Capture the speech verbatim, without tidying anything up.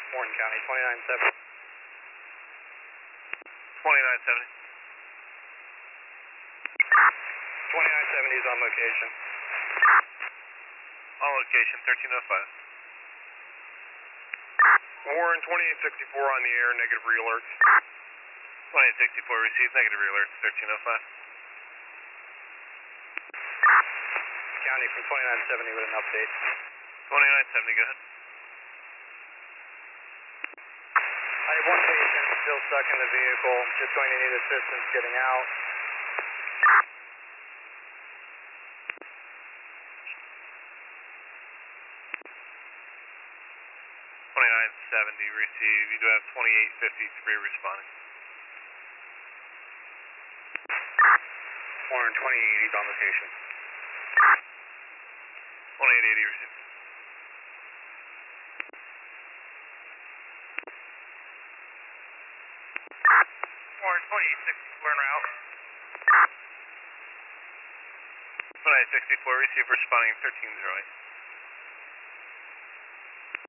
Morton County, twenty-nine seventy. twenty-nine seventy. twenty-nine seventy is on location. On location, thirteen oh five. Warren, twenty-eight sixty-four on the air, negative re-alerts. twenty-eight sixty-four received, negative re-alerts, thirteen oh five. County from twenty-nine seventy with an update. twenty-nine seventy, go ahead. I have one patient still stuck in the vehicle, just going to need assistance getting out. twenty-nine seventy received, you do have twenty-eight fifty-three responding. Warren, twenty-eight eighty is on location. twenty-eight eighty received. Warren, twenty-eight sixty-four en route. twenty-eight sixty-four received, responding thirteen oh eight.